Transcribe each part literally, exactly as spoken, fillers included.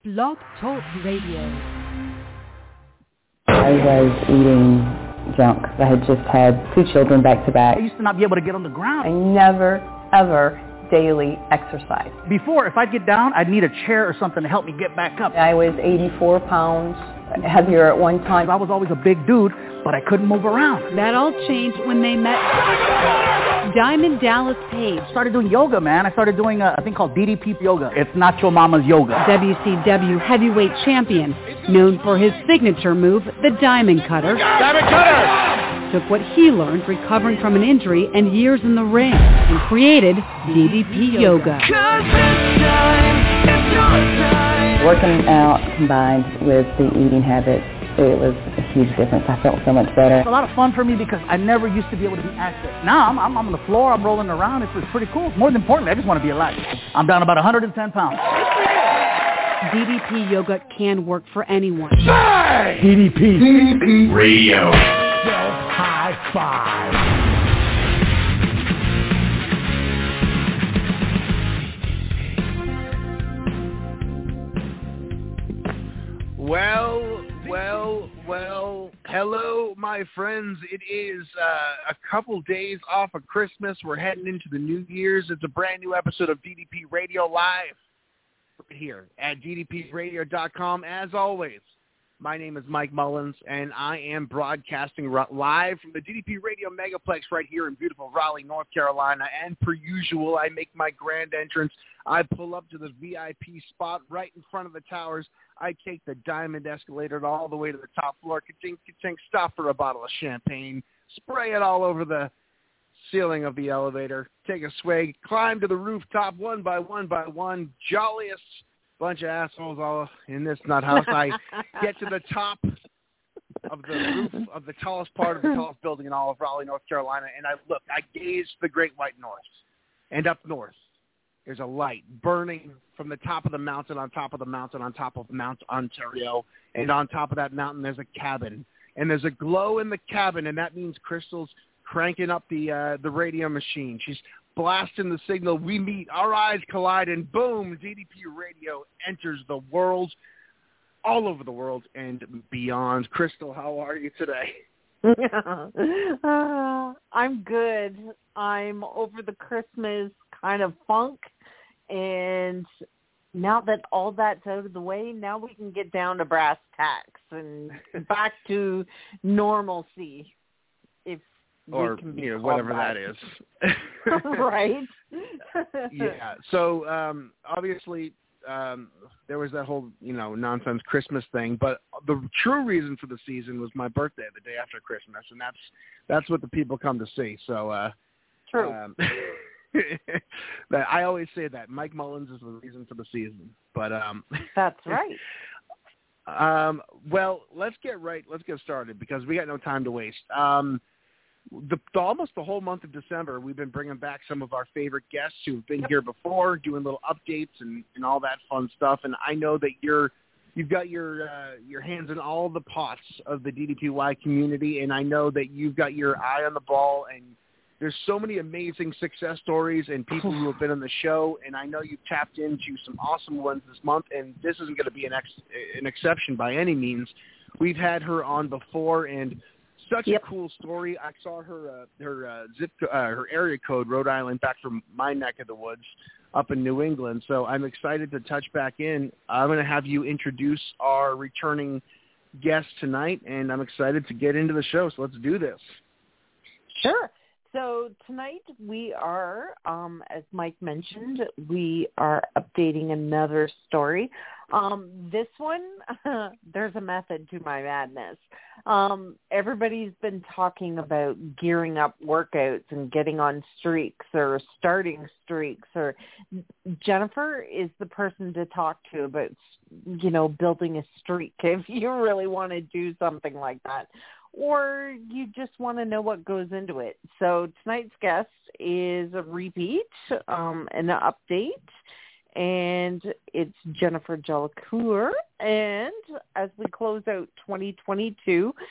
Blog Talk Radio. I was eating junk. I had just had two children back to back. I used to not be able to get on the ground. I never, ever daily exercise. Before, if I'd get down, I'd need a chair or something to help me get back up. I was eighty-four pounds, heavier at one time. I was always a big dude, but I couldn't move around. That all changed when they met Diamond Dallas Page. I started doing yoga, man. I started doing a, a thing called D D P yoga. It's Nacho Mama's yoga. W C W heavyweight champion, known for his signature move, the Diamond Cutter. Diamond Cutter! Took what he learned recovering from an injury and years in the ring and created D D P yoga. Working out combined with the eating habits, it was a huge difference. I felt so much better. It's a lot of fun for me because I never used to be able to be active. Now I'm, I'm on the floor, I'm rolling around. It's, it's pretty cool. More than importantly, I just want to be alive. I'm down about one hundred ten pounds. D D P yoga can work for anyone. Hey! D D P. D D P Radio. High five. Well, well, well, hello, my friends. It is uh, a couple days off of Christmas. We're heading into the New Year's. It's a brand new episode of D D P Radio Live right here at D D P radio dot com. As always, my name is Mike Mullins, and I am broadcasting live from the D D P Radio Megaplex right here in beautiful Raleigh, North Carolina. And per usual, I make my grand entrance. I pull up to the V I P spot right in front of the towers. I take the diamond escalator all the way to the top floor, ka-chink, ka-chink, stop for a bottle of champagne, spray it all over the ceiling of the elevator, take a swig, climb to the rooftop one by one by one, jolliest bunch of assholes all in this nut house. I get to the top of the roof of the tallest part of the tallest building in all of Raleigh, North Carolina, and I look, I gaze the Great White North, and up north, there's a light burning from the top of the mountain, on top of the mountain, on top of Mount Ontario. And on top of that mountain, there's a cabin. And there's a glow in the cabin, and that means Crystal's cranking up the uh, the radio machine. She's blasting the signal. We meet. Our eyes collide, and boom, D D P Radio enters the world, all over the world and beyond. Crystal, how are you today? uh, I'm good. I'm over the Christmas kind of funk. And now that all that's out of the way, now we can get down to brass tacks and back to normalcy, if or we can be you know, whatever that, that is. Right. Yeah. So um, obviously um, there was that whole you know nonsense Christmas thing, but the true reason for the season was my birthday, the day after Christmas, and that's that's what the people come to see. So uh, true. Um, that I always say that Mike Mullins is the reason for the season, but um, that's right. um, well, let's get right. Let's get started because we got no time to waste. Um, the, the almost the whole month of December, we've been bringing back some of our favorite guests who've been yep. here before, doing little updates and, and all that fun stuff. And I know that you're you've got your uh, your hands in all the pots of the D D P Y community, and I know that you've got your eye on the ball and. There's so many amazing success stories and people who have been on the show, and I know you've tapped into some awesome ones this month, and this isn't going to be an ex- an exception by any means. We've had her on before, and such yep. a cool story. I saw her uh, her uh, zip uh, her area code, Rhode Island, back from my neck of the woods up in New England. So I'm excited to touch back in. I'm going to have you introduce our returning guest tonight, and I'm excited to get into the show. So let's do this. Sure. So tonight we are, um, as Mike mentioned, we are updating another story. Um, this one, there's a method to my madness. Um, everybody's been talking about gearing up workouts and getting on streaks or starting streaks. Or Jennifer is the person to talk to about, you know, building a streak if you really want to do something like that. Or you just want to know what goes into it. So tonight's guest is a repeat, um, an update, and it's Jennifer Jolicoeur. And as we close out twenty twenty-two,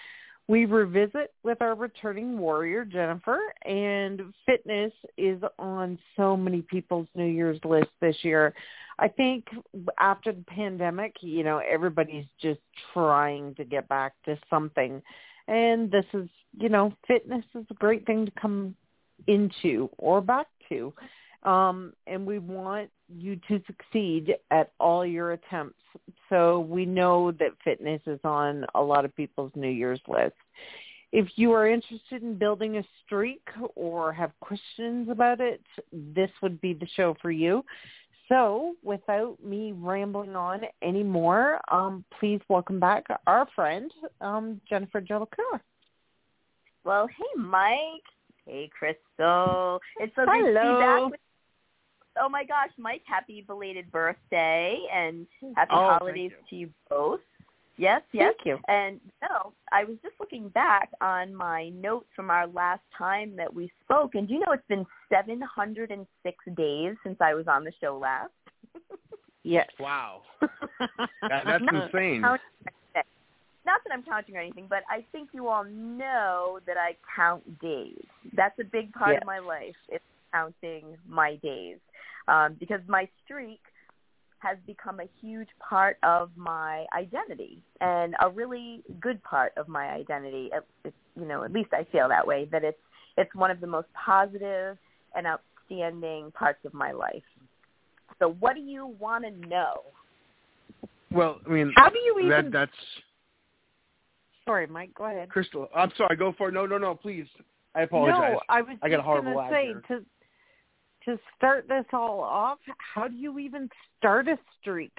We revisit with our returning warrior, Jennifer, and fitness is on so many people's New Year's list this year. I think after the pandemic, you know, everybody's just trying to get back to something. And this is, you know, fitness is a great thing to come into or back to. Um, and we want you to succeed at all your attempts. So we know that fitness is on a lot of people's New Year's list. If you are interested in building a streak or have questions about it, this would be the show for you. So without me rambling on anymore, um, please welcome back our friend, um, Jennifer Jellicoe. Well, hey, Mike. Hey, Crystal. It's so Hello. great to be back with Oh, my gosh, Mike, happy belated birthday and happy Oh, holidays thank to you both. Yes, yes. Thank you. And, no, I was just looking back on my notes from our last time that we spoke, and do you know it's been seven hundred six days since I was on the show last? Yes. Wow. That, that's Not insane. counting- Not that I'm counting or anything, but I think you all know that I count days. That's a big part Yes. of my life. It's counting my days. Um, because my streak has become a huge part of my identity and a really good part of my identity. It, it, you know, at least I feel that way, that it's it's one of the most positive and outstanding parts of my life. So what do you want to know? Well, I mean, How do you even... that, that's Sorry, Mike, go ahead. Crystal. I'm sorry. Go for it. No, no, no. Please. I apologize. No, I was I got a just horrible going to lag say, here. to, to start this all off, how do you even start a streak?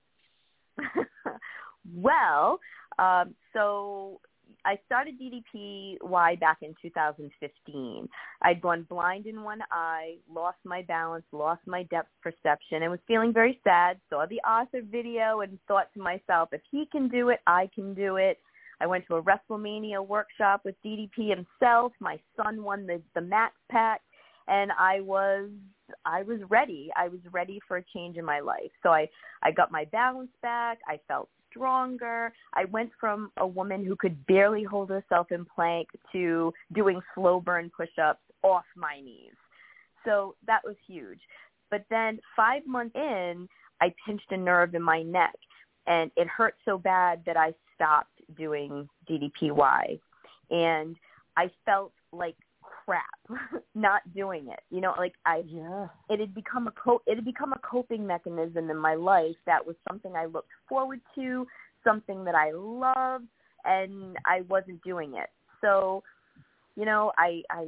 Well, um, so I started D D P Y back in two thousand fifteen. I'd gone blind in one eye, lost my balance, lost my depth perception, and was feeling very sad. Saw the Arthur video and thought to myself, if he can do it, I can do it. I went to a WrestleMania workshop with D D P himself. My son won the, the Max Pack, and I was I was ready. I was ready for a change in my life. So I, I got my balance back. I felt stronger. I went from a woman who could barely hold herself in plank to doing slow burn push-ups off my knees. So that was huge. But then five months in, I pinched a nerve in my neck, and it hurt so bad that I stopped doing D D P Y. And I felt like crap not doing it. You know, like I Yeah. it had become a co- it had become a coping mechanism in my life that was something I looked forward to, something that I loved, and I wasn't doing it. So, you know, I I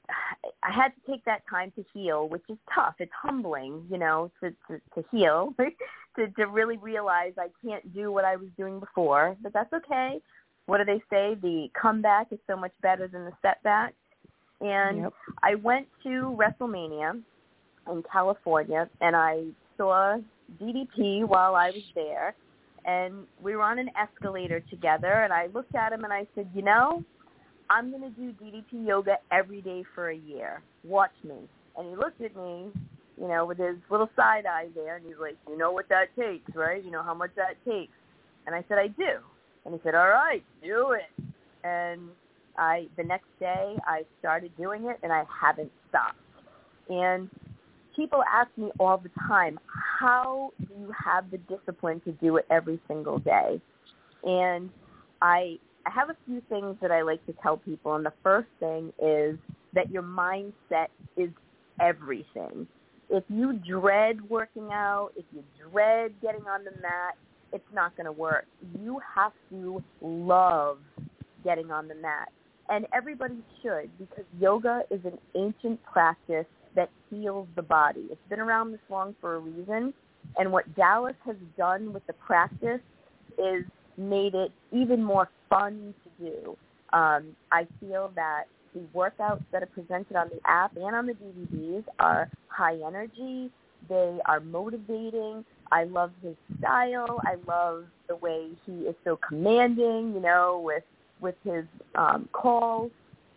I had to take that time to heal, which is tough. It's humbling, you know, to to, to heal, to to really realize I can't do what I was doing before, but that's okay. What do they say? The comeback is so much better than the setback. And Yep. I went to WrestleMania in California, and I saw D D P while I was there, and we were on an escalator together, and I looked at him and I said, you know, I'm going to do D D P yoga every day for a year. Watch me. And he looked at me, you know, with his little side eye there, and he's like, you know what that takes, right? You know how much that takes. And I said, I do. And he said, all right, do it. And I, the next day, I started doing it, and I haven't stopped. And people ask me all the time, how do you have the discipline to do it every single day? And I, I have a few things that I like to tell people, and the first thing is that your mindset is everything. If you dread working out, if you dread getting on the mat, it's not going to work. You have to love getting on the mat. And everybody should, because yoga is an ancient practice that heals the body. It's been around this long for a reason. And what Dallas has done with the practice is made it even more fun to do. Um, I feel that the workouts that are presented on the app and on the D V Ds are high energy. They are motivating. I love his style. I love the way he is so commanding, you know, with with his um, calls.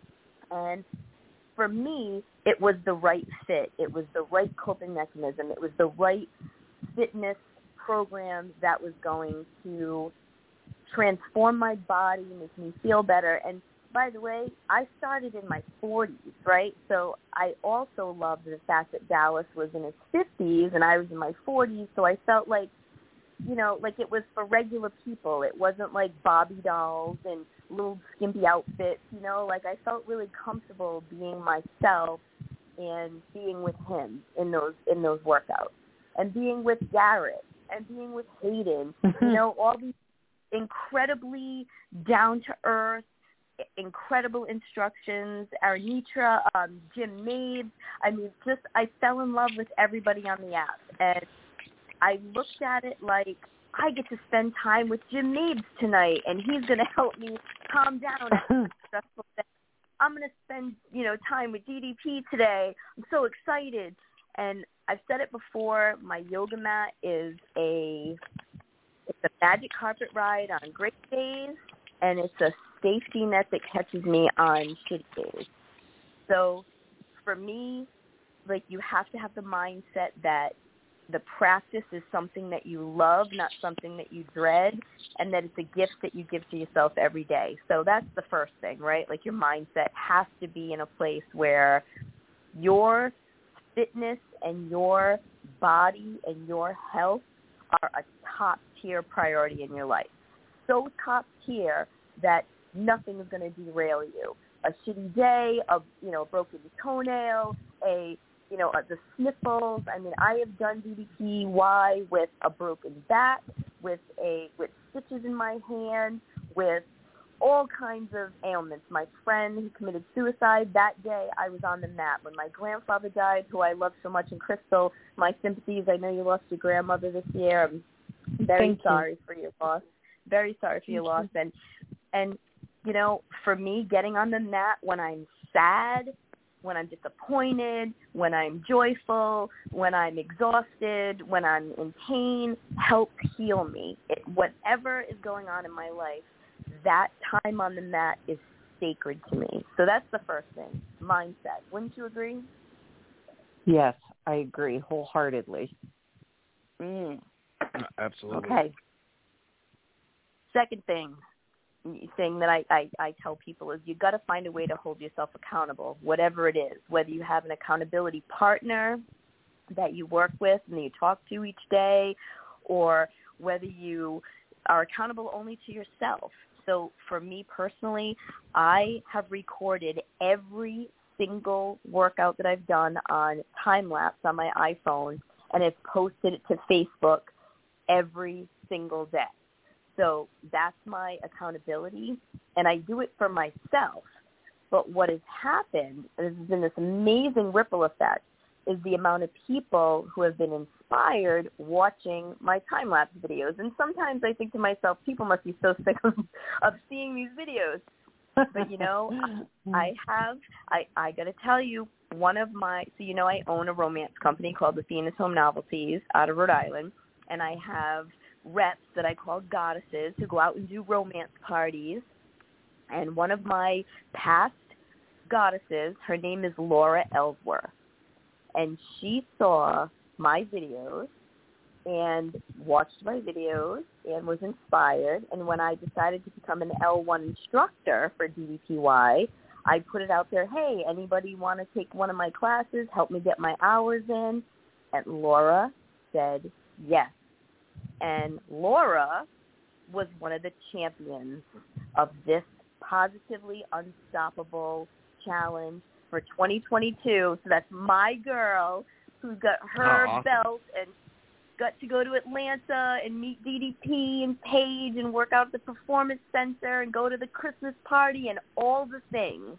And for me, it was the right fit. It was the right coping mechanism. It was the right fitness program that was going to transform my body, make me feel better. And by the way, I started in my forties, right? So I also loved the fact that Dallas was in his fifties and I was in my forties. So I felt like, you know, like it was for regular people. It wasn't like Barbie dolls and little skimpy outfits, you know, like I felt really comfortable being myself and being with him in those in those workouts, and being with Garrett and being with Hayden, you know, all these incredibly down-to-earth, incredible instructions, Aranitra, um, Jim Mabes. I mean, just I fell in love with everybody on the app, and I looked at it like I get to spend time with Jim Mabes tonight, and he's going to help me calm down after a stressful day. I'm going to spend, you know, time with D D P today. I'm so excited. And I've said it before, my yoga mat is a it's a magic carpet ride on great days, and it's a safety net that catches me on shitty days. So for me, like, you have to have the mindset that the practice is something that you love, not something that you dread, and that it's a gift that you give to yourself every day. So that's the first thing, right? Like, your mindset has to be in a place where your fitness and your body and your health are a top-tier priority in your life. So top-tier that nothing is going to derail you. A shitty day, a, you know, broken toenail, a you know, the sniffles. I mean, I have done D D P Y with a broken back, with a with stitches in my hand, with all kinds of ailments. My friend who committed suicide, that day I was on the mat. When my grandfather died, who I love so much, in Crystal, my sympathies. I know you lost your grandmother this year. I'm very Thank sorry you. for your loss. Very sorry for your loss. And, and, you know, for me, getting on the mat when I'm sad, when I'm disappointed, when I'm joyful, when I'm exhausted, when I'm in pain, help heal me. It, whatever is going on in my life, that time on the mat is sacred to me. So that's the first thing, mindset. Wouldn't you agree? Yes, I agree wholeheartedly. Mm. Absolutely. Okay. Second thing, thing that I, I, I tell people is you got to find a way to hold yourself accountable, whatever it is, whether you have an accountability partner that you work with and that you talk to each day, or whether you are accountable only to yourself. So for me personally, I have recorded every single workout that I've done on time-lapse on my iPhone, and have posted it to Facebook every single day. So that's my accountability, and I do it for myself. But what has happened, this has been this amazing ripple effect, is the amount of people who have been inspired watching my time-lapse videos. And sometimes I think to myself, people must be so sick of, of seeing these videos. But, you know, I have, I, I got to tell you, one of my, so you know I own a romance company called the Phoenix Home Novelties out of Rhode Island, and I have reps that I call goddesses who go out and do romance parties. And one of my past goddesses, her name is Laura Ellsworth, and she saw my videos and watched my videos and was inspired. And when I decided to become an L one instructor for D D P Y, I put it out there, hey, anybody want to take one of my classes, help me get my hours in? And Laura said yes. And Laura was one of the champions of this Positively Unstoppable challenge for twenty twenty-two. So that's my girl who got her oh, awesome. belt and got to go to Atlanta and meet D D P and Paige and work out at the Performance Center and go to the Christmas party and all the things.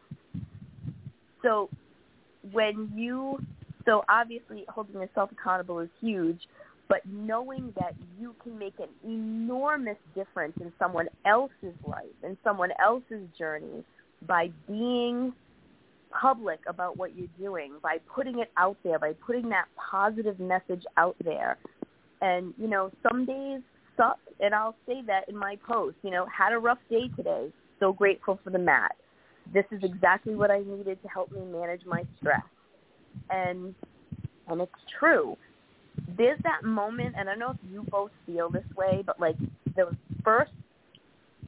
So when you, so obviously holding yourself accountable is huge, but knowing that you can make an enormous difference in someone else's life, in someone else's journey, by being public about what you're doing, by putting it out there, by putting that positive message out there. And, you know, some days suck, and I'll say that in my post, you know, had a rough day today, so grateful for the mat. This is exactly what I needed to help me manage my stress. And and it's true. There's that moment, and I don't know if you both feel this way, but like the first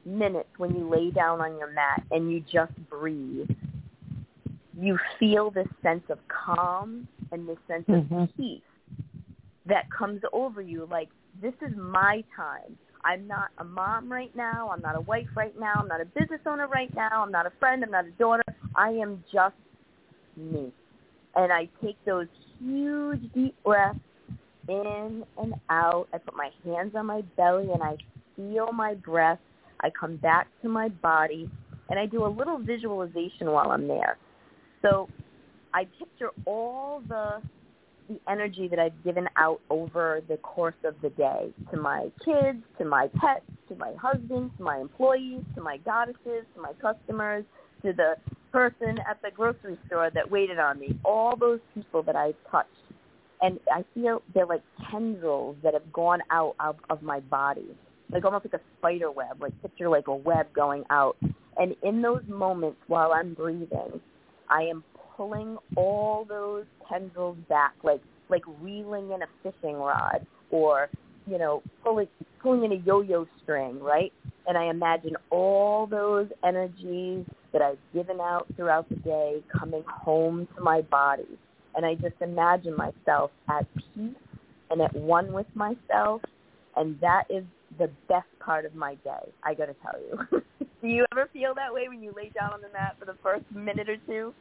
minutes when you lay down on your mat and you just breathe, you feel this sense of calm and this sense mm-hmm. of peace that comes over you. Like, this is my time. I'm not a mom right now. I'm not a wife right now. I'm not a business owner right now. I'm not a friend. I'm not a daughter. I am just me. And I take those huge deep breaths in and out. I put my hands on my belly and I feel my breath. I come back to my body and I do a little visualization while I'm there. So I picture all the the energy that I've given out over the course of the day to my kids, to my pets, to my husband, to my employees, to my goddesses, to my customers, to the person at the grocery store that waited on me, all those people that I've touched. And I feel they're like tendrils that have gone out of, of my body, like almost like a spider web, like picture like a web going out. And in those moments while I'm breathing, I am pulling all those tendrils back, like like reeling in a fishing rod, or you know, pulling pulling in a yo-yo string, right? And I imagine all those energies that I've given out throughout the day coming home to my body, and I just imagine myself at peace and at one with myself, and that is the best part of my day. I got to tell you. Do you ever feel that way when you lay down on the mat for the first minute or two?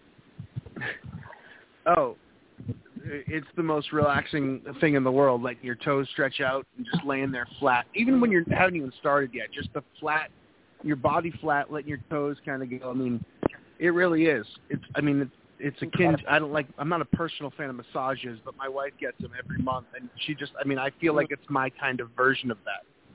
Oh, it's the most relaxing thing in the world. Letting your toes stretch out and just laying there flat. Even when you haven't even started yet, just the flat, your body flat, letting your toes kind of go. I mean, it really is. It's. I mean, it's, it's akin. I don't like. I'm not a personal fan of massages, but my wife gets them every month, and she just. I mean, I feel like it's my kind of version of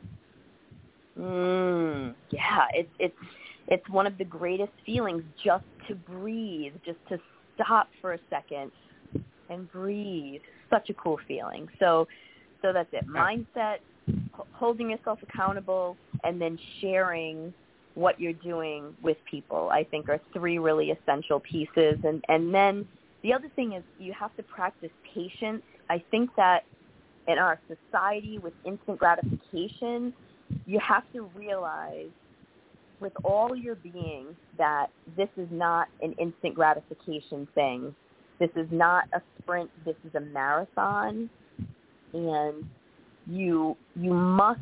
that. Mm, yeah, it's it's it's one of the greatest feelings, just to breathe, just to stop for a second and breathe. Such a cool feeling. So so that's it. Mindset, holding yourself accountable, and then sharing what you're doing with people, I think, are three really essential pieces. And, and then the other thing is you have to practice patience. I think that in our society with instant gratification, you have to realize with all your being that this is not an instant gratification thing. This is not a sprint. This is a marathon, and you you must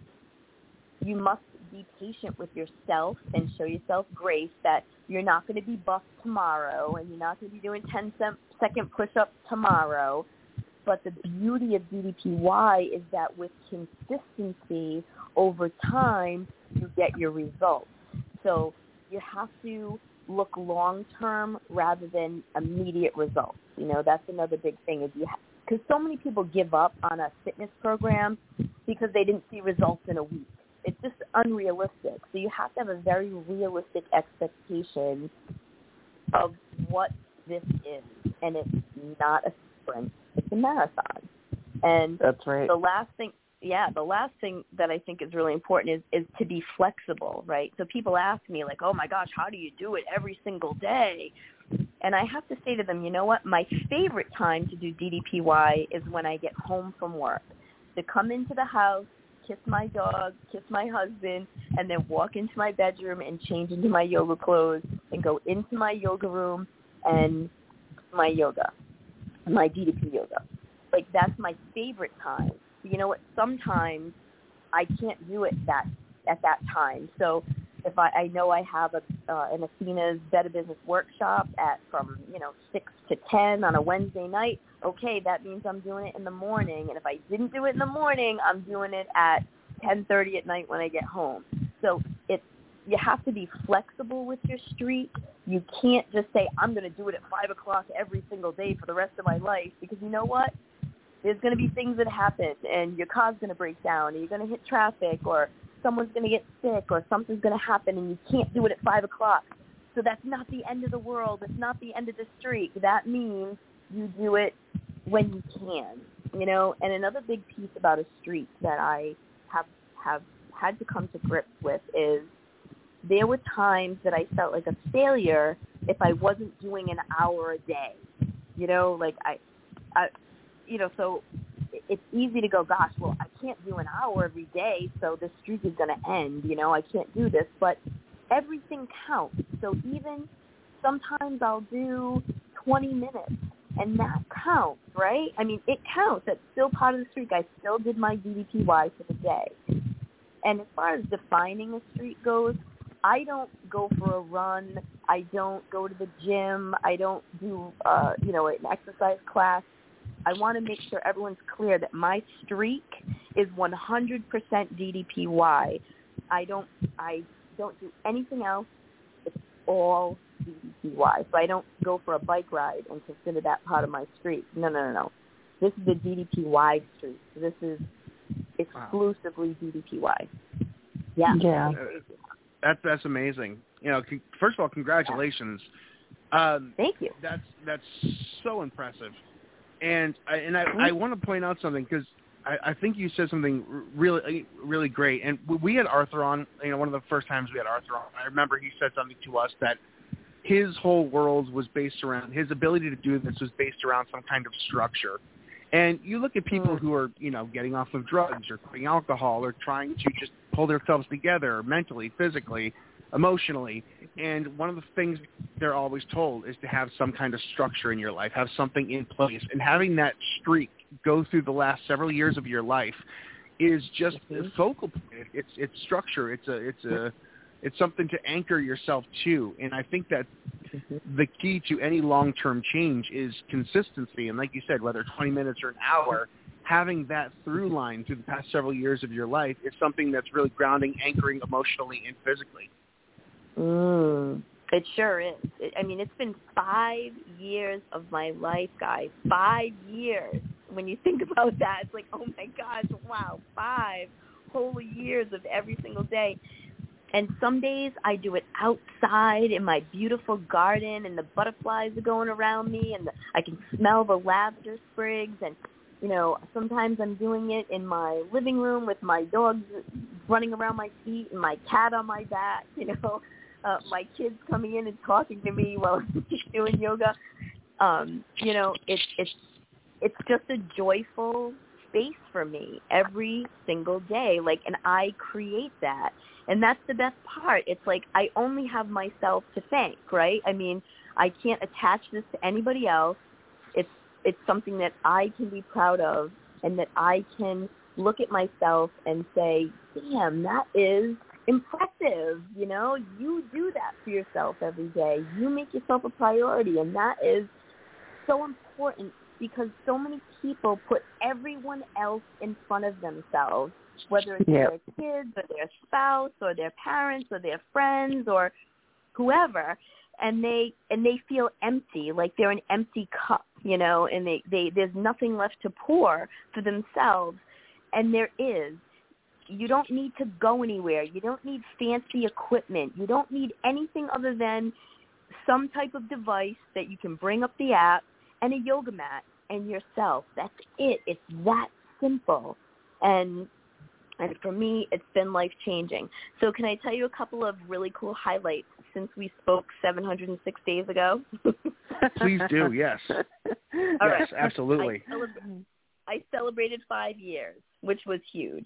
you must be patient with yourself and show yourself grace that you're not going to be buff tomorrow, and you're not going to be doing ten second push-ups tomorrow. But the beauty of D D P Y is that with consistency over time, you get your results. So you have to look long-term rather than immediate results. You know, that's another big thing is you have, because so many people give up on a fitness program because they didn't see results in a week. It's just unrealistic. So you have to have a very realistic expectation of what this is, and it's not a sprint. It's a marathon. And that's right. The last thing, yeah, the last thing that I think is really important is, is to be flexible, right? So people ask me like, oh my gosh, how do you do it every single day? And I have to say to them, you know what? My favorite time to do D D P Y is when I get home from work, to come into the house, kiss my dog, kiss my husband, and then walk into my bedroom and change into my yoga clothes and go into my yoga room and my yoga, my D D P yoga. Like, that's my favorite time. You know what? Sometimes I can't do it that at that time. So if I, I know I have a, uh, an Athena's Better Business workshop at from, you know, six to ten on a Wednesday night, okay, that means I'm doing it in the morning. And if I didn't do it in the morning, I'm doing it at ten thirty at night when I get home. So it's, you have to be flexible with your streak. You can't just say, I'm going to do it at five o'clock every single day for the rest of my life, because you know what? There's going to be things that happen, and your car's going to break down, and you're going to hit traffic, or someone's going to get sick, or something's going to happen, and you can't do it at five o'clock. So that's not the end of the world. It's not the end of the streak. That means you do it when you can, you know. And another big piece about a streak that I have have had to come to grips with is there were times that I felt like a failure if I wasn't doing an hour a day, you know, like I, I, you know, so it, it's easy to go, gosh, well, I can't do an hour every day, so this streak is going to end. You know, I can't do this. But everything counts. So even sometimes I'll do twenty minutes, and that counts, right? I mean, it counts. That's still part of the streak. I still did my D D P Y for the day. And as far as defining a streak goes, I don't go for a run. I don't go to the gym. I don't do, uh, you know, an exercise class. I want to make sure everyone's clear that my streak is one hundred percent D D P Y. I don't, I don't do anything else. It's all D D P Y. So I don't go for a bike ride and consider that part of my streak. No, no, no, no. This is the D D P Y streak. So this is exclusively wow. D D P Y. Yeah. Yeah. Uh, that's that's amazing. You know, c- first of all, congratulations. Um, Thank you. That's that's so impressive. And I, and I, I want to point out something because I, I think you said something really really great. And we had Arthur on. You know, one of the first times we had Arthur on, I remember he said something to us that his whole world was based around his ability to do this was based around some kind of structure. And you look at people who are, you know, getting off of drugs or quitting alcohol or trying to just pull themselves together mentally, physically, emotionally. And one of the things they're always told is to have some kind of structure in your life, have something in place. And having that streak go through the last several years of your life is just mm-hmm. a focal point. It's it's structure. It's a it's a it's something to anchor yourself to. And I think that mm-hmm. the key to any long-term change is consistency. And like you said, whether twenty minutes or an hour, having that through line through the past several years of your life is something that's really grounding, anchoring emotionally and physically. Mm, it sure is. It, I mean, it's been five years of my life, guys. Five years. When you think about that, it's like, oh my gosh, wow, five whole years of every single day. And some days I do it outside in my beautiful garden, and the butterflies are going around me, and the, I can smell the lavender sprigs. And, you know, sometimes I'm doing it in my living room with my dogs running around my feet and my cat on my back, you know, uh, my kids coming in and talking to me while I'm doing yoga. Um, you know, it's it's it's just a joyful space for me every single day. Like, and I create that. And that's the best part. It's like I only have myself to thank, right? I mean, I can't attach this to anybody else. It's it's something that I can be proud of, and that I can look at myself and say, damn, that is impressive. You know, you do that for yourself every day. You make yourself a priority, and that is so important because so many people put everyone else in front of themselves, whether it's yep. their kids or their spouse or their parents or their friends or whoever, and they and they feel empty, like they're an empty cup, you know, and they, they there's nothing left to pour for themselves. And there is. You don't need to go anywhere. You don't need fancy equipment. You don't need anything other than some type of device that you can bring up the app and a yoga mat and yourself. That's it. It's that simple. And And for me, it's been life-changing. So can I tell you a couple of really cool highlights since we spoke seven hundred six days ago? Please do, yes. All yes, right. absolutely. I, celebra- I celebrated five years, which was huge.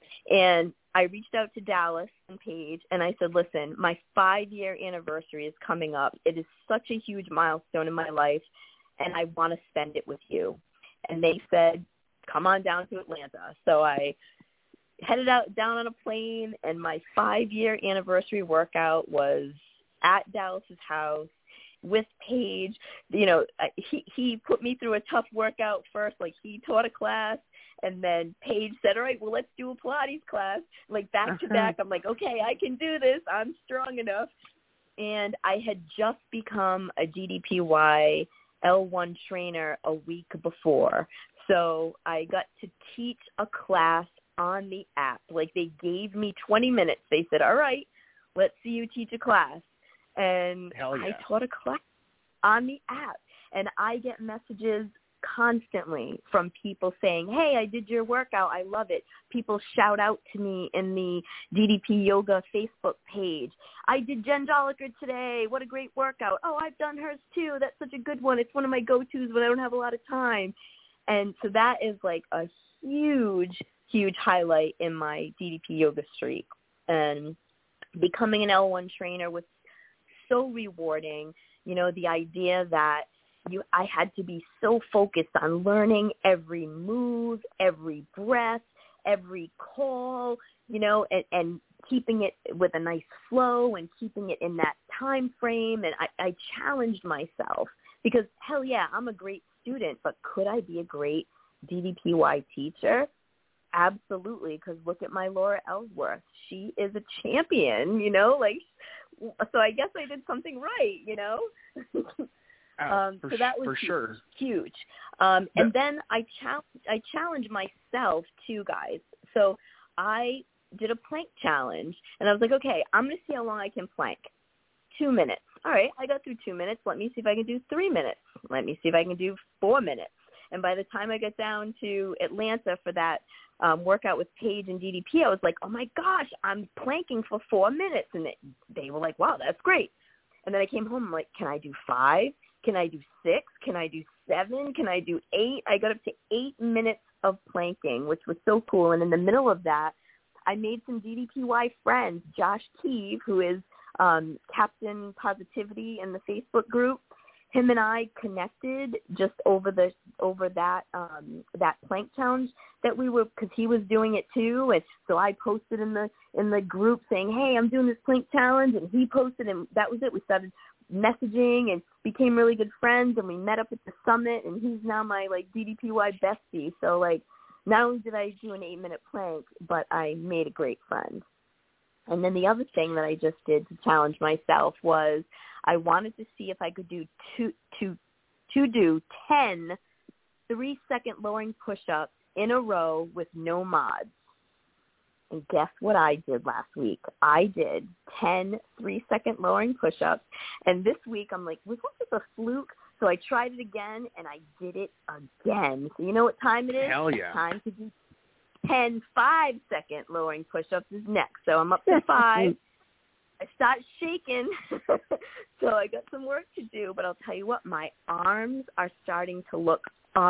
And I reached out to Dallas and Paige, and I said, listen, my five-year anniversary is coming up. It is such a huge milestone in my life, and I want to spend it with you. And they said, come on down to Atlanta. So I headed out down on a plane, and my five-year anniversary workout was at Dallas's house with Paige. You know, he he put me through a tough workout first. Like, he taught a class, and then Paige said, all right, well, let's do a Pilates class. Like, back to back. I'm like, okay, I can do this. I'm strong enough. And I had just become a D D P Y L one trainer a week before. So I got to teach a class on the app. Like, they gave me twenty minutes. They said, all right, let's see you teach a class. And Hell yeah. I taught a class on the app. And I get messages constantly from people saying, hey, I did your workout. I love it. People shout out to me in the D D P Yoga Facebook page. I did Jen Joliker today. What a great workout. Oh, I've done hers too. That's such a good one. It's one of my go-tos when I don't have a lot of time. And so that is like a huge, huge highlight in my D D P yoga streak. And becoming an L one trainer was so rewarding. You know, the idea that you, I had to be so focused on learning every move, every breath, every call, you know, and, and keeping it with a nice flow and keeping it in that time frame. And I, I challenged myself because, hell yeah, I'm a great student, but could I be a great D D P Y teacher? Absolutely, because look at my Laura Ellsworth. She is a champion, you know, like, so I guess I did something right, you know. Oh, um, for, so that was for huge. sure. huge. Um, and yeah. then I, chal- I challenged myself too, guys. So I did a plank challenge, and I was like, okay, I'm going to see how long I can plank. Two minutes. All right, I got through two minutes. Let me see if I can do three minutes. Let me see if I can do four minutes. And by the time I got down to Atlanta for that um, workout with Paige and D D P, I was like, oh, my gosh, I'm planking for four minutes. And they, they were like, wow, that's great. And then I came home, I'm like, can I do five? Can I do six? Can I do seven? Can I do eight? I got up to eight minutes of planking, which was so cool. And in the middle of that, I made some D D P Y friends. Josh Keeve, who is um, Captain Positivity in the Facebook group, him and I connected just over the over that um, that plank challenge that we were, because he was doing it too, and so I posted in the in the group saying, "Hey, I'm doing this plank challenge," and he posted, and that was it. We started messaging and became really good friends, and we met up at the summit, and he's now my like D D P Y bestie. So like, not only did I do an eight minute plank, but I made a great friend. And then the other thing that I just did to challenge myself was I wanted to see if I could do two, two, to do ten three-second lowering push-ups in a row with no mods. And guess what I did last week? I did ten three-second lowering push-ups. And this week I'm like, was that just a fluke? So I tried it again, and I did it again. So you know what time it is? Hell yeah. Time to do ten five-second lowering push-ups is next. So I'm up to five. I start shaking, so I got some work to do. But I'll tell you what, my arms are starting to look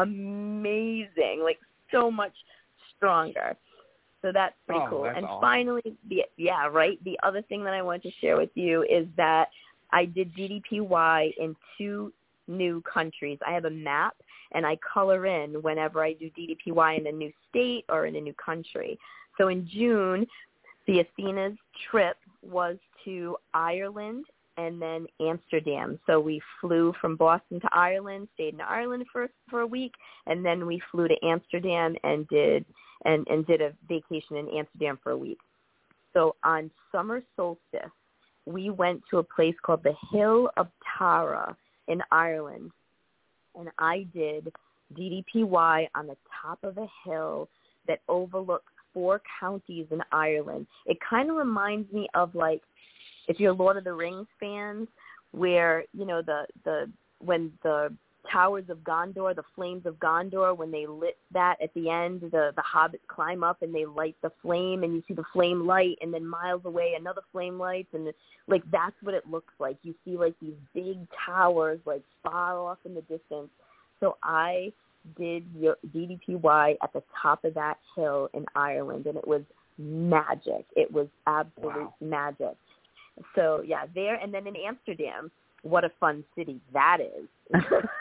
amazing, like so much stronger. So that's pretty oh, cool. That's and awesome. finally, the, yeah, right, the other thing that I wanted to share with you is that I did D D P Y in two new countries. I have a map, and I color in whenever I do D D P Y in a new state or in a new country. So in June, the Athena's trip was to Ireland and then Amsterdam. So we flew from Boston to Ireland, stayed in Ireland for for a week, and then we flew to Amsterdam and did and, and did a vacation in Amsterdam for a week. So on summer solstice, we went to a place called the Hill of Tara in Ireland, and I did D D P Y on the top of a hill that overlooks four counties in Ireland. It kind of reminds me of, like, if you're Lord of the Rings fans, where, you know, the, the when the Towers of Gondor, the Flames of Gondor, when they lit that at the end, the, the hobbits climb up and they light the flame, and you see the flame light, and then miles away another flame lights, and, like, that's what it looks like. You see, like, these big towers, like, far off in the distance. So I did D D P Y at the top of that hill in Ireland, and it was magic. It was absolute wow. magic. So, yeah, there, and then in Amsterdam, what a fun city that is.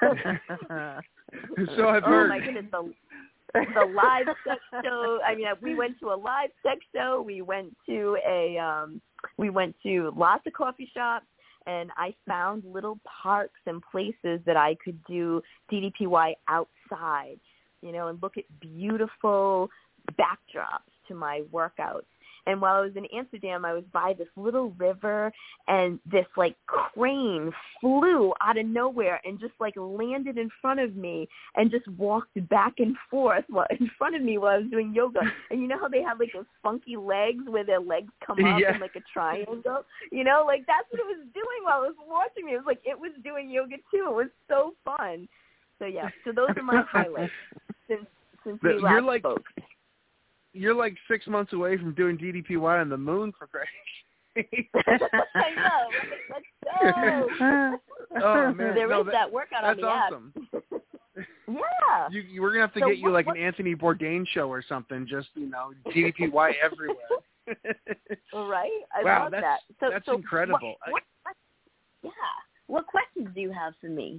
So I've oh, heard. Oh, my goodness, the, the live sex show. I mean, we went to a live sex show. We went to a, um, we went to lots of coffee shops. And I found little parks and places that I could do D D P Y outside, you know, and look at beautiful backdrops to my workouts. And while I was in Amsterdam, I was by this little river, and this, like, crane flew out of nowhere and just, like, landed in front of me and just walked back and forth while, in front of me while I was doing yoga. And you know how they have, like, those funky legs where their legs come up yeah. in, like, a triangle? You know, like, that's what it was doing while I was watching me. It was like it was doing yoga, too. It was so fun. So, yeah, so those are my highlights since, since we last You're like, spoke. You're like six months away from doing D D P Y on the moon, for Christ's sake. I know. Let's go. Oh, man. There no, is that, that workout on that's the awesome. app. Yeah. You, you, we're going to have to So get you what- like what- an Anthony Bourdain show or something, just, you know, D D P Y everywhere. Right? I wow, love that's, that. So, that's so incredible. What, what, yeah. What questions do you have for me?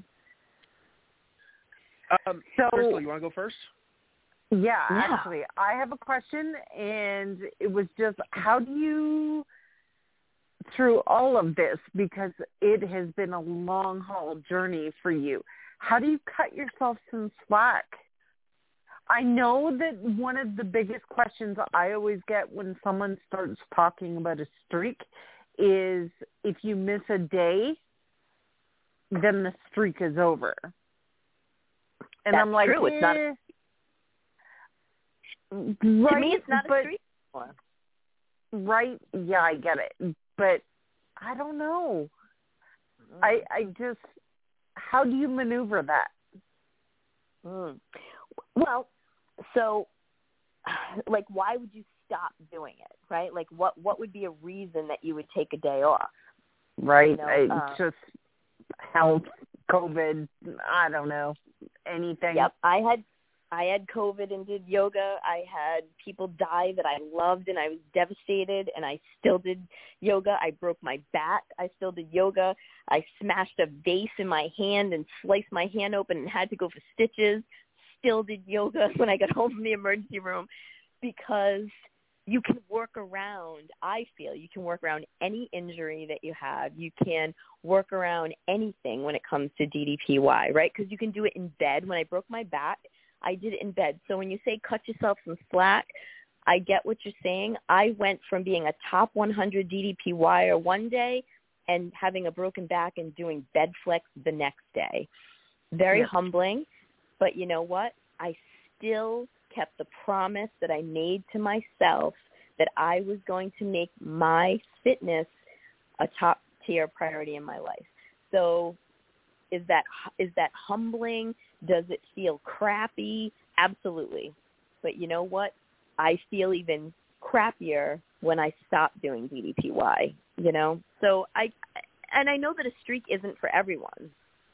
Um, So- Crystal, you want to go first? Yeah, Yeah. actually, I have a question, and it was just, how do you, through all of this, because it has been a long-haul journey for you, how do you cut yourself some slack? I know that one of the biggest questions I always get when someone starts talking about a streak is if you miss a day, then the streak is over. And That's I'm like, true. It's not a- eh. To Right, me, it's not but, a streak anymore. Right, yeah, I get it. But I don't know. I I just, how do you maneuver that? Mm. Well, so, like, why would you stop doing it, right? Like, what, what would be a reason that you would take a day off? Right, You know, I, uh, just health, COVID, I don't know, anything. Yep, I had I had COVID and did yoga. I had people die that I loved, and I was devastated, and I still did yoga. I broke my back. I still did yoga. I smashed a vase in my hand and sliced my hand open and had to go for stitches. Still did yoga when I got home from the emergency room, because you can work around, I feel, you can work around any injury that you have. You can work around anything when it comes to D D P Y, right? Because you can do it in bed. When I broke my back, I did it in bed. So when you say cut yourself some slack, I get what you're saying. I went from being a top one hundred D D P Y-er one day and having a broken back and doing bed flex the next day. Very Yeah. humbling. But you know what? I still kept the promise that I made to myself that I was going to make my fitness a top-tier priority in my life. So is that is that humbling? Does it feel crappy? Absolutely. But you know what? I feel even crappier when I stop doing D D P Y, you know? So I, and I know that a streak isn't for everyone.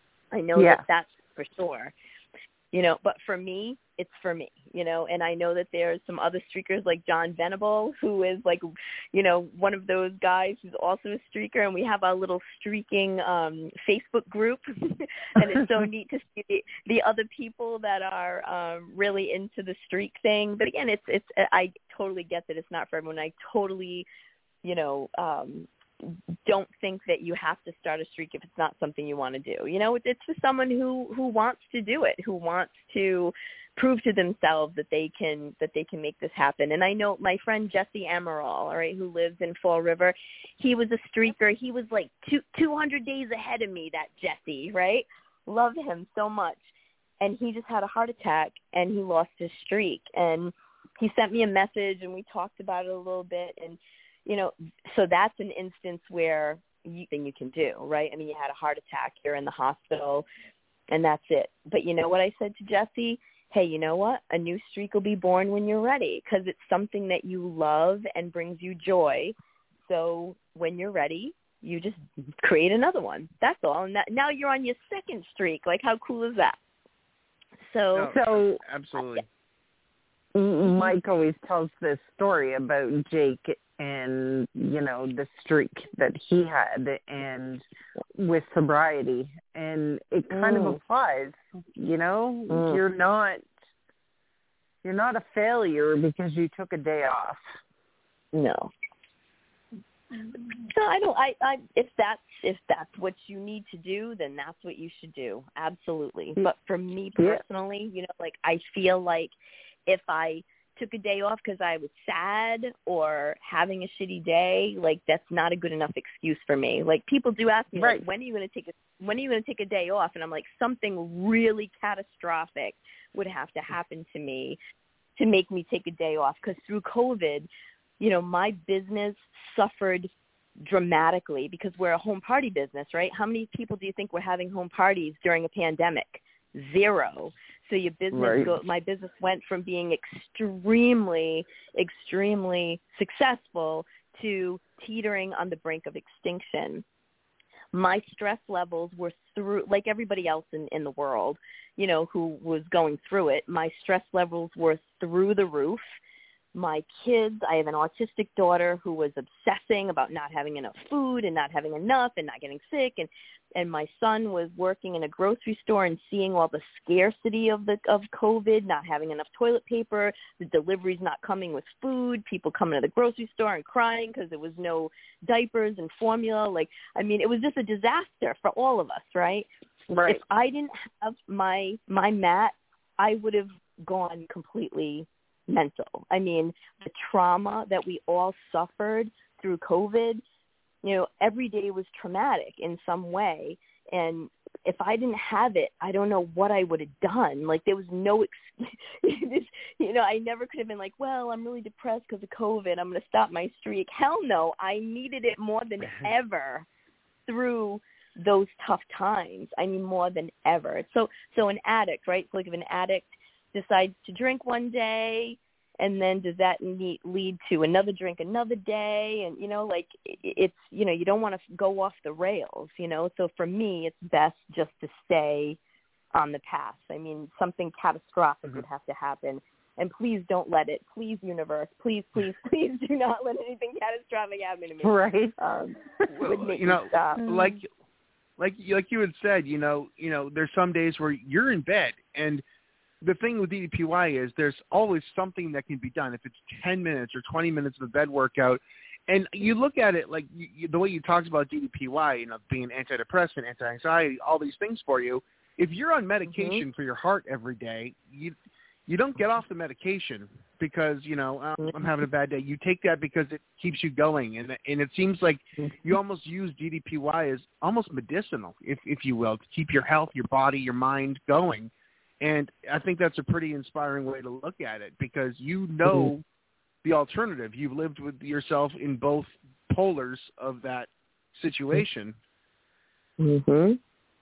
I know Yeah. that that's for sure. You know, but for me, it's for me, you know, and I know that there's some other streakers like John Venable, who is like, you know, one of those guys who's also a streaker, and we have our little streaking um, Facebook group, and it's so neat to see the, the other people that are um, really into the streak thing. But again, it's, it's, I totally get that it's not for everyone. I totally, you know, um, don't think that you have to start a streak if it's not something you want to do. You know, it's for someone who, who wants to do it, who wants to prove to themselves that they can that they can make this happen. And I know my friend Jesse Amaral, all right, who lives in Fall River, he was a streaker. He was like two, 200 days ahead of me, that Jesse, right? Love him so much. And he just had a heart attack, and he lost his streak. And he sent me a message, and we talked about it a little bit, and you know, so that's an instance where you thing you can do, right? I mean, you had a heart attack, you're in the hospital, and that's it. But you know what I said to Jesse? Hey, you know what? A new streak will be born when you're ready, because it's something that you love and brings you joy. So when you're ready, you just create another one. That's all. And that, now you're on your second streak. Like, how cool is that? So, No, So absolutely. M- Mike always tells this story about Jake and, you know, the streak that he had and with sobriety. And it kind Mm. of applies, you know, Mm. you're not, you're not a failure because you took a day off. no. No, I don't. I, I, if that's if that's what you need to do, then that's what you should do. Absolutely. But for me Yeah. personally, you know, like I feel like if I took a day off because I was sad or having a shitty day, like that's not a good enough excuse for me. Like people do ask me, Right. like, when are you going to take a when are you going to take a day off? And I'm like, something really catastrophic would have to happen to me to make me take a day off. Because through COVID, you know, my business suffered dramatically because we're a home party business, right? How many people do you think were having home parties during a pandemic? Zero. So your business, Right. go, my business went from being extremely, extremely successful to teetering on the brink of extinction. my stress levels were through, like everybody else in, in the world, you know, who was going through it. My stress levels were through the roof. My kids, I have an autistic daughter who was obsessing about not having enough food and not having enough and not getting sick. And, and my son was working in a grocery store and seeing all the scarcity of the of COVID, not having enough toilet paper, the deliveries not coming with food, people coming to the grocery store and crying because there was no diapers and formula. Like, I mean, it was just a disaster for all of us, right? Right. If I didn't have my my mat, I would have gone completely mental. I mean, the trauma that we all suffered through COVID, you know, every day was traumatic in some way. And if I didn't have it, I don't know what I would have done. Like, there was no excuse. You know, I never could have been like, well, I'm really depressed because of COVID. I'm going to stop my streak. Hell no. I needed it more than ever through those tough times. I mean, more than ever. So, so an addict, right? So like if an addict decides to drink one day, and then does that need, lead to another drink another day? And, you know, like it's, you know, you don't want to go off the rails, you know. So for me, it's best just to stay on the path. I mean, something catastrophic mm-hmm. would have to happen. And please don't let it, please, universe, please, please, please do not let anything catastrophic happen to me. Right. Um, well, you know, stop. like, like, like you had said, you know, you know, there's some days where you're in bed, and the thing with D D P Y is there's always something that can be done. If it's ten minutes or twenty minutes of a bed workout, and you look at it like you, you, the way you talked about D D P Y, you know, being antidepressant, anti-anxiety, all these things for you. If you're on medication mm-hmm. for your heart every day, you you don't get off the medication because, you know, um, I'm having a bad day. You take that because it keeps you going, and and it seems like you almost use D D P Y as almost medicinal, if if you will, to keep your health, your body, your mind going. And I think that's a pretty inspiring way to look at it because you know mm-hmm. the alternative. You've lived with yourself in both polars of that situation. Mm-hmm.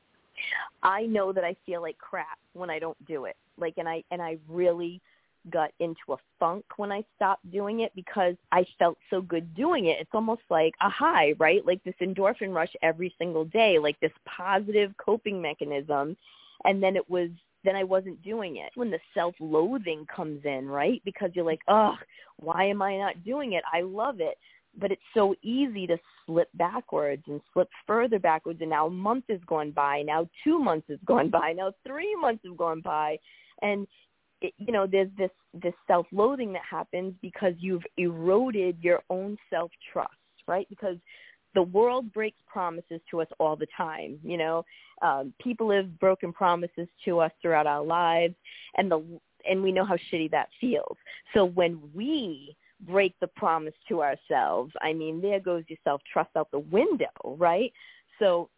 I know that I feel like crap when I don't do it. Like, and I and I really got into a funk when I stopped doing it because I felt so good doing it. It's almost like a high, right? Like this endorphin rush every single day, like this positive coping mechanism. And then it was. Then I wasn't doing it. When the self-loathing comes in, right? Because you're like, oh, why am I not doing it? I love it. But it's so easy to slip backwards and slip further backwards. And now a month has gone by. Now two months has gone by. Now three months have gone by. And, it, you know, there's this, this self-loathing that happens because you've eroded your own self-trust, right? Because the world breaks promises to us all the time. You know, um, people have broken promises to us throughout our lives, and the and we know how shitty that feels. So when we break the promise to ourselves, I mean, there goes your self-trust out the window, right? So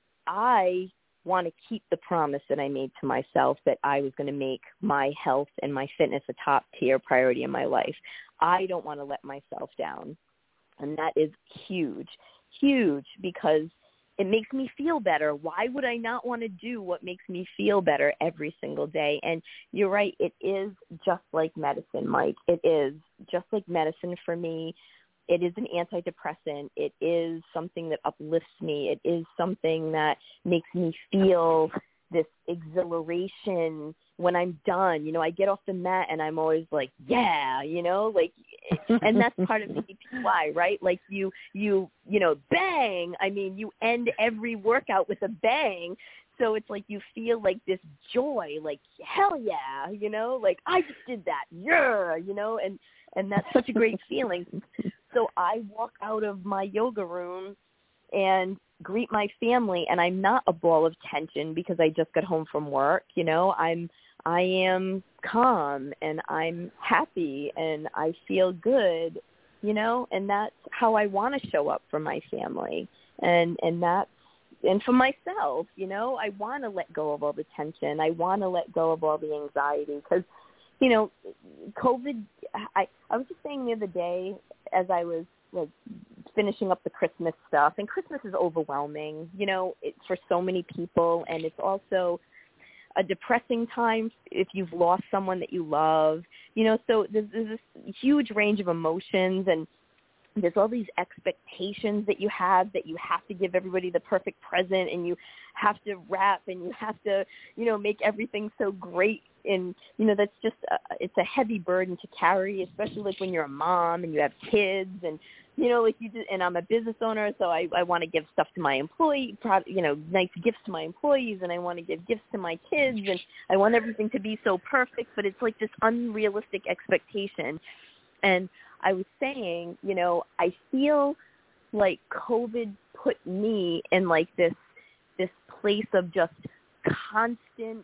I want to keep the promise that I made to myself that I was going to make my health and my fitness a top-tier priority in my life. I don't want to let myself down, and that is huge. Huge because it makes me feel better. Why would I not want to do what makes me feel better every single day? And you're right, it is just like medicine, Mike. It is just like medicine for me. It is an antidepressant. It is something that uplifts me. It is something that makes me feel this exhilaration when I'm done. You know, I get off the mat and I'm always like, yeah, you know, like, and that's part of D D P Y, right? Like you, you, you know, bang. I mean, you end every workout with a bang. So it's like you feel like this joy, like, hell yeah, you know, like I just did that. Yeah, you know, and, and that's such a great feeling. So I walk out of my yoga room and greet my family, and I'm not a ball of tension because I just got home from work. You know, I'm, I am calm and I'm happy and I feel good, you know, and that's how I want to show up for my family. And, and that's, and for myself, you know, I want to let go of all the tension. I want to let go of all the anxiety because, you know, COVID, I, I was just saying the other day as I was like finishing up the Christmas stuff, and Christmas is overwhelming, you know, it, for so many people. And it's also a depressing time if you've lost someone that you love, you know, so there's, there's this huge range of emotions. And there's all these expectations that you have, that you have to give everybody the perfect present, and you have to rap, and you have to, you know, make everything so great. And, you know, that's just, a, it's a heavy burden to carry, especially like when you're a mom and you have kids, and, you know, like you did, and I'm a business owner, so I, I want to give stuff to my employee, you know, nice gifts to my employees, and I want to give gifts to my kids, and I want everything to be so perfect, but it's like this unrealistic expectation. And I was saying, you know, I feel like COVID put me in like this this place of just constant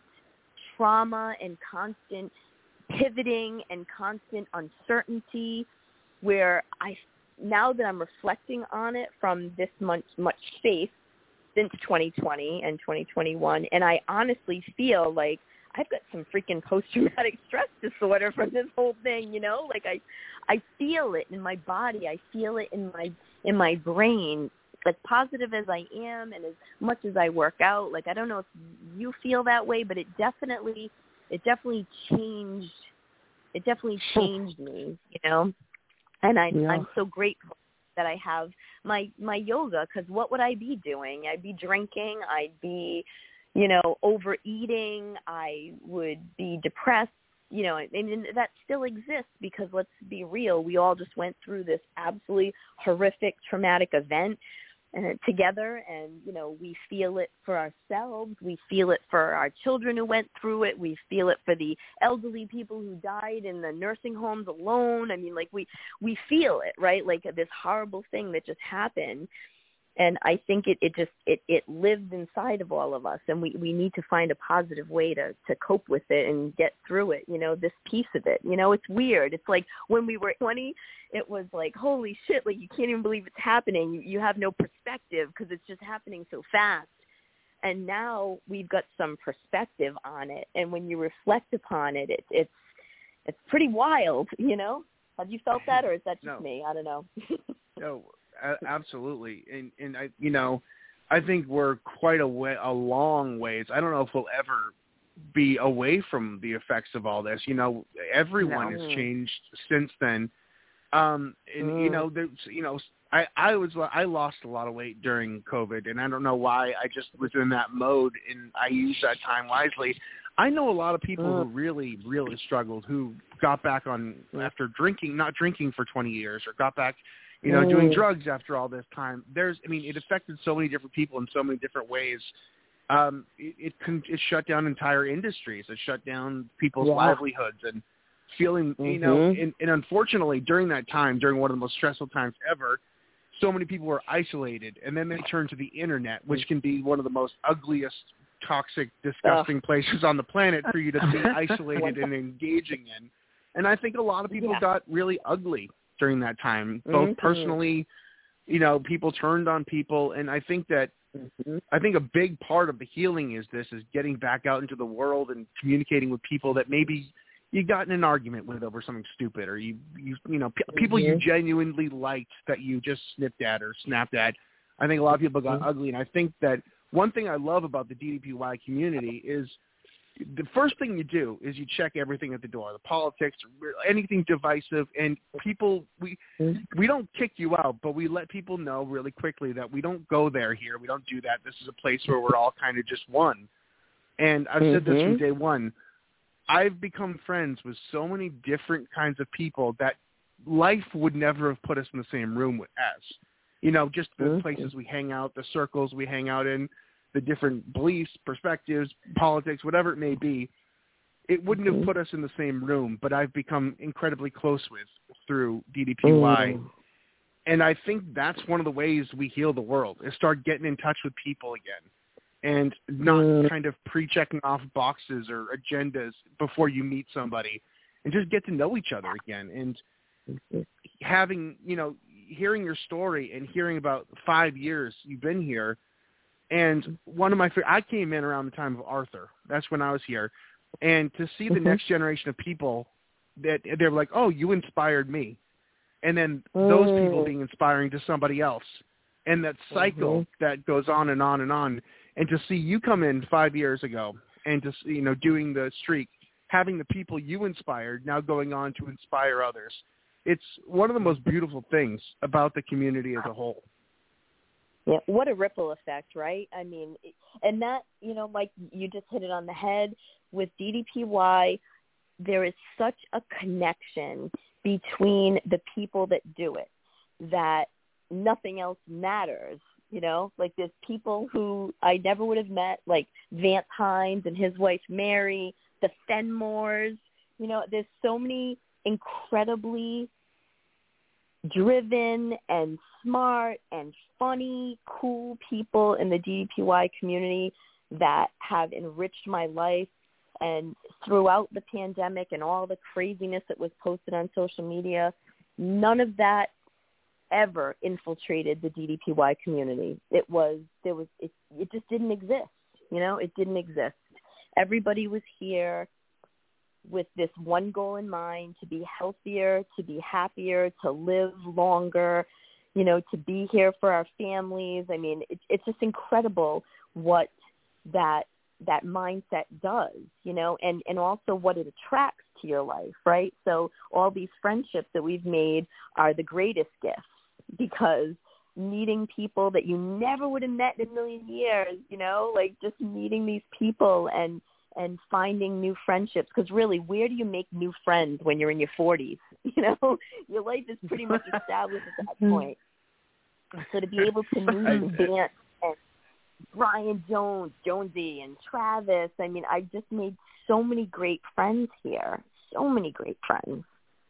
trauma and constant pivoting and constant uncertainty, where I, now that I'm reflecting on it from this much much space since twenty twenty and twenty twenty-one, and I honestly feel like I've got some freaking post-traumatic stress disorder from this whole thing, you know? Like I I feel it in my body. I feel it in my in my brain. As positive as I am and as much as I work out, like I don't know if you feel that way, but it definitely it definitely changed it definitely changed me, you know? And I yeah. I'm so grateful that I have my my yoga, because what would I be doing? I'd be drinking, I'd be you know, overeating, I would be depressed, you know, and that still exists because let's be real, we all just went through this absolutely horrific, traumatic event uh, together, and, you know, we feel it for ourselves, we feel it for our children who went through it, we feel it for the elderly people who died in the nursing homes alone. I mean, like, we, we feel it, right, like this horrible thing that just happened. And I think it, it just, it, it lived inside of all of us, and we, we need to find a positive way to, to cope with it and get through it, you know, this piece of it. You know, it's weird. It's like when we were twenty, it was like, holy shit, like you can't even believe it's happening. You, you have no perspective because it's just happening so fast. And now we've got some perspective on it. And when you reflect upon it, it it's it's pretty wild, you know? Have you felt that, or is that just no. me? I don't know. No. Absolutely, and and I, you know, I think we're quite a way, a long ways. I don't know if we'll ever be away from the effects of all this. You know, everyone no. has changed since then. Um, and mm. you know, there's, you know, I I was I lost a lot of weight during COVID, and I don't know why. I just was in that mode, and I used that time wisely. I know a lot of people mm. who really, really struggled, who got back on mm. after drinking, not drinking for twenty years, or got back. You know, doing drugs after all this time. There's, I mean, it affected so many different people in so many different ways. Um, it, it, can, it shut down entire industries. It shut down people's yeah. livelihoods and feeling, mm-hmm. you know, and, and unfortunately during that time, during one of the most stressful times ever, so many people were isolated. And then they turned to the internet, which can be one of the most ugliest, toxic, disgusting Ugh. places on the planet for you to be isolated and engaging in. And I think a lot of people yeah. got really ugly during that time, both mm-hmm. personally, you know, people turned on people. And I think that, mm-hmm. I think a big part of the healing is this, is getting back out into the world and communicating with people that maybe you got in an argument with over something stupid, or you, you, you know, p- mm-hmm. people you genuinely liked that you just snipped at or snapped at. I think a lot of people got mm-hmm. ugly. And I think that one thing I love about the D D P Y community is the first thing you do is you check everything at the door, the politics, anything divisive, and people, we we don't kick you out, but we let people know really quickly that we don't go there here. We don't do that. This is a place where we're all kind of just one. And I've mm-hmm. said this from day one. I've become friends with so many different kinds of people that life would never have put us in the same room with as. You know, just the mm-hmm. places we hang out, the circles we hang out in, the different beliefs, perspectives, politics, whatever it may be, it wouldn't have put us in the same room, but I've become incredibly close with through D D P Y. Mm. And I think that's one of the ways we heal the world, is start getting in touch with people again and not mm. kind of pre-checking off boxes or agendas before you meet somebody, and just get to know each other again. And having, you know, hearing your story and hearing about five years you've been here. And one of my, I came in around the time of Arthur. That's when I was here. And to see the mm-hmm. next generation of people that they're like, oh, you inspired me. And then mm. those people being inspiring to somebody else. And that cycle mm-hmm. that goes on and on and on. And to see you come in five years ago and to see, you know, doing the streak, having the people you inspired now going on to inspire others. it's one of the most beautiful things about the community as a whole. Yeah, what a ripple effect, right? I mean, and that, you know, like you just hit it on the head with D D P Y. There is such a connection between the people that do it that nothing else matters, you know? Like there's people who I never would have met, like Vance Hines and his wife Mary, the Fenmores, you know, there's so many incredibly driven and smart and funny, cool people in the D D P Y community that have enriched my life. And throughout the pandemic and all the craziness that was posted on social media, none of that ever infiltrated the D D P Y community. It was, there was, it, it just didn't exist. You know, it didn't exist. Everybody was here with this one goal in mind, to be healthier, to be happier, to live longer, you know, to be here for our families. I mean, it, it's just incredible what that that mindset does, you know, and, and also what it attracts to your life, right? So all these friendships that we've made are the greatest gifts, because meeting people that you never would have met in a million years, you know, like just meeting these people and, and finding new friendships. Because really, where do you make new friends when you're in your forties? You know, your life is pretty much established at that point. So to be able to meet Vance and Brian Jones, Jonesy, and Travis, I mean, I just made so many great friends here. So many great friends.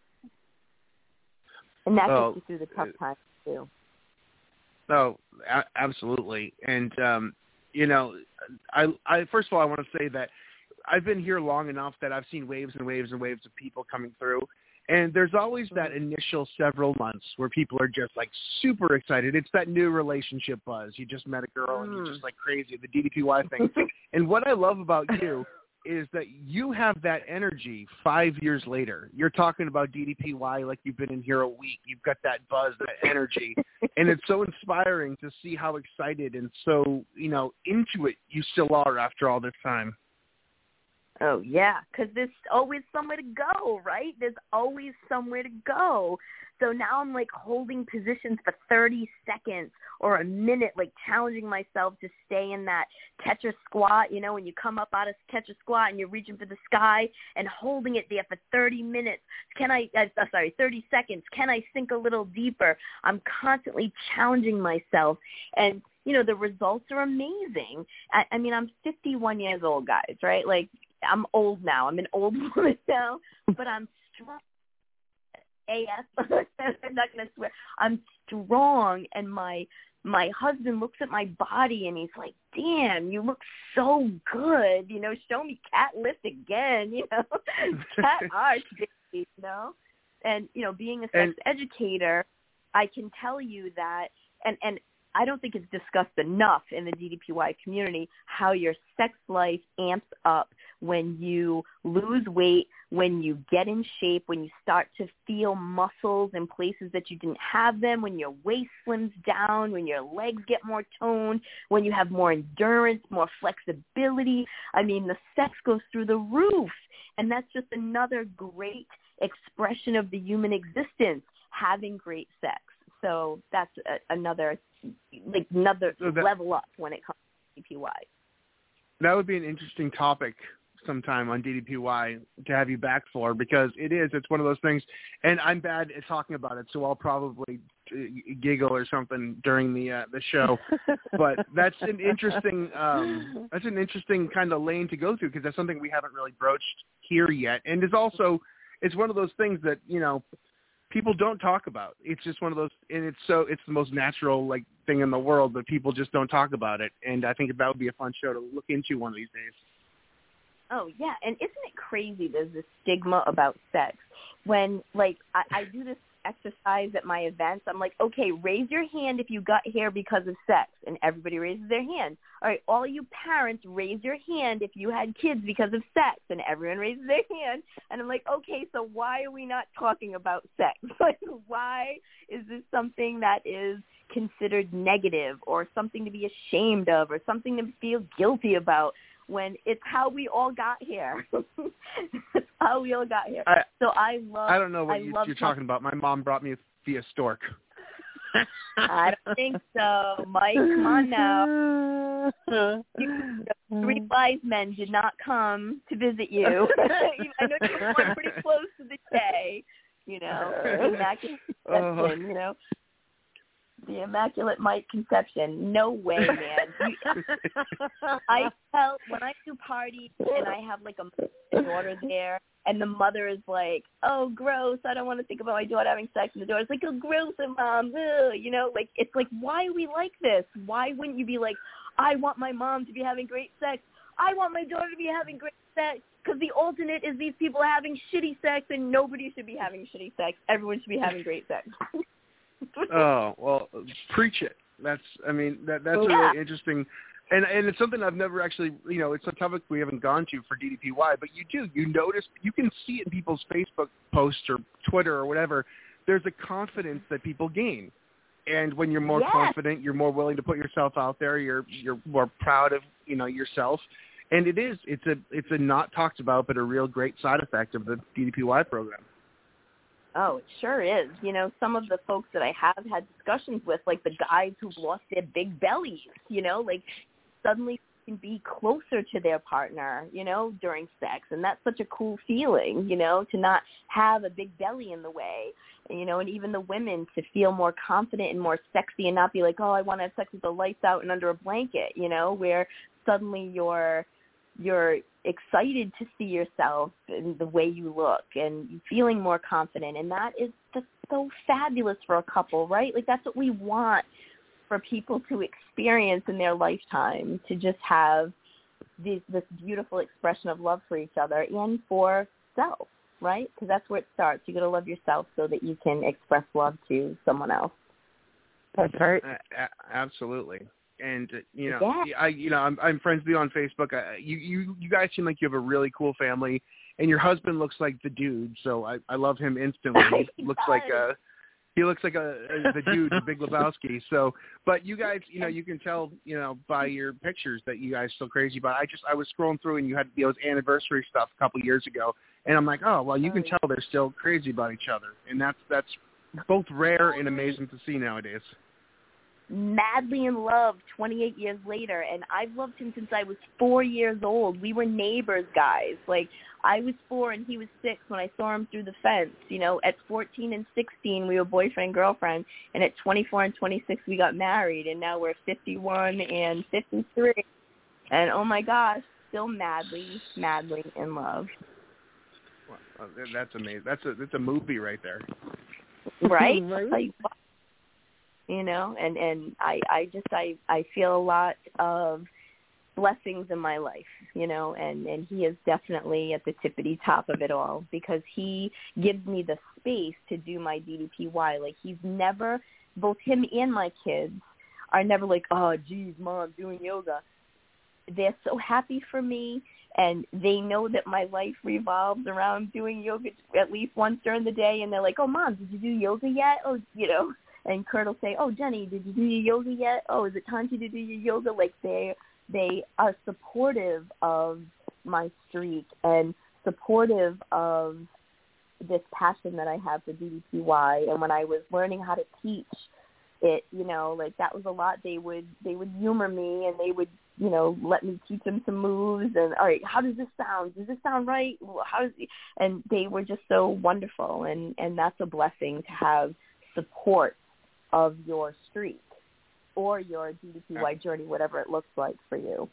And that well, gets you through the tough times, too. No, a- absolutely. And, um, you know, I, I first of all, I want to say that I've been here long enough that I've seen waves and waves and waves of people coming through. And there's always that initial several months where people are just like super excited. It's that new relationship buzz. You just met a girl and you're just like crazy, the D D P Y thing. And what I love about you is that you have that energy five years later. You're talking about D D P Y like you've been in here a week. You've got that buzz, that energy. And it's so inspiring to see how excited and so, you know, into it you still are after all this time. Oh, yeah, because there's always somewhere to go, right? There's always somewhere to go. So now I'm, like, holding positions for thirty seconds or a minute, like challenging myself to stay in that catcher squat, you know, when you come up out of catcher squat and you're reaching for the sky and holding it there for thirty minutes. Can I, uh, sorry, thirty seconds. Can I sink a little deeper? I'm constantly challenging myself. And, you know, the results are amazing. I, I mean, I'm fifty-one years old, guys, right? Like, I'm old now. I'm an old woman now, but I'm strong. A F. I'm not going to swear. I'm strong, and my my husband looks at my body, and he's like, damn, you look so good. You know, show me cat lift again, you know, cat arch, you know. And, you know, being a sex and, educator, I can tell you that, and, and I don't think it's discussed enough in the D D P Y community how your sex life amps up when you lose weight, when you get in shape, when you start to feel muscles in places that you didn't have them, when your waist slims down, when your legs get more toned, when you have more endurance, more flexibility. I mean, the sex goes through the roof. And that's just another great expression of the human existence, having great sex. So that's a, another like another so that, level up when it comes to D D P Y. That would be an interesting topic sometime on D D P Y to have you back for, because it is, it's one of those things, and I'm bad at talking about it, so I'll probably giggle or something during the uh, the show. But that's an interesting um, that's an interesting kind of lane to go through, because that's something we haven't really broached here yet, and it's also it's one of those things that, you know, people don't talk about. It's just one of those, and it's so it's the most natural like thing in the world, but people just don't talk about it. And I think that would be a fun show to look into one of these days. Oh yeah, and isn't it crazy? There's this stigma about sex. When like I, I do this exercise at my events, I'm like, okay, raise your hand if you got here because of sex, and everybody raises their hand. All right, all you parents, raise your hand if you had kids because of sex, and everyone raises their hand. And I'm like, okay, so why are we not talking about sex? Like, why is this something that is considered negative or something to be ashamed of or something to feel guilty about, when it's how we all got here? It's how we all got here. I, so I love. I don't know what I you, love you're talking about. My mom brought me via stork. I don't think so, Mike. Come on now. Three wise men did not come to visit you. I know you were born pretty close to the day. You know, immaculate conception. You know, the immaculate Mike conception. No way, man. You, I felt when I do parties and I have like a daughter there, and the mother is like, "Oh, gross! I don't want to think about my daughter having sex." And the daughter's like, "Oh, gross, mom!" Ugh. You know, like it's like, why are we like this? Why wouldn't you be like, "I want my mom to be having great sex. I want my daughter to be having great sex." Because the alternate is these people are having shitty sex, and nobody should be having shitty sex. Everyone should be having great sex. Oh, well, preach it. That's, I mean, that that's yeah. really interesting. And and it's something I've never actually, you know, it's a topic we haven't gone to for D D P Y, but you do. You notice, you can see it in people's Facebook posts or Twitter or whatever. There's a confidence that people gain. And when you're more yes. confident, you're more willing to put yourself out there. You're you're more proud of, you know, yourself. And it is, it's a it's a not talked about, but a real great side effect of the D D P Y program. Oh, it sure is. You know, some of the folks that I have had discussions with, like the guys who've lost their big bellies, you know, like suddenly can be closer to their partner, you know, during sex. And that's such a cool feeling, you know, to not have a big belly in the way, you know, and even the women to feel more confident and more sexy and not be like, oh, I want to have sex with the lights out and under a blanket, you know, where suddenly you're you're excited to see yourself and the way you look and feeling more confident. And that is just so fabulous for a couple, right? Like that's what we want for people to experience in their lifetime, to just have this, this beautiful expression of love for each other and for self, right? Because that's where it starts. You got to love yourself so that you can express love to someone else. That's right. Uh, absolutely. And uh, you know, yeah. I you know, I'm I'm friends with you on Facebook. I, you you you guys seem like you have a really cool family, and your husband looks like the dude. So I, I love him instantly. He, he looks does. like a he looks like a, a the dude, the Big Lebowski. So, but you guys, you know, you can tell, you know, by your pictures that you guys are still crazy. But I just I was scrolling through, and you had those anniversary stuff a couple years ago, and I'm like, oh well, you can tell they're still crazy about each other, and that's that's both rare and amazing to see nowadays. Madly in love twenty-eight years later, and I've loved him since I was four years old. We were neighbors, guys. Like, I was four and he was six when I saw him through the fence. You know, at fourteen and sixteen, we were boyfriend and girlfriend, and at twenty-four and twenty-six, we got married, and now we're fifty-one and fifty-three. And, oh, my gosh, still madly, madly in love. Well, that's amazing. That's a, that's a movie right there. Right? Like, you know, and, and I, I just, I, I feel a lot of blessings in my life, you know, and, and he is definitely at the tippity top of it all because he gives me the space to do my D D P Y. Like, he's never, both him and my kids are never like, oh, geez, Mom, doing yoga. They're so happy for me, and they know that my life revolves around doing yoga at least once during the day, and they're like, oh, Mom, did you do yoga yet? Oh, you know. And Kurt will say, oh, Jenny, did you do your yoga yet? Oh, is it time for you to do your yoga? Like, they they are supportive of my streak and supportive of this passion that I have for D D P Y. And when I was learning how to teach it, you know, like that was a lot. They would they would humor me, and they would, you know, let me teach them some moves. And, all right, how does this sound? Does this sound right? How does it? And they were just so wonderful. And, and that's a blessing to have support of your streak or your D D P Y journey, whatever it looks like for you.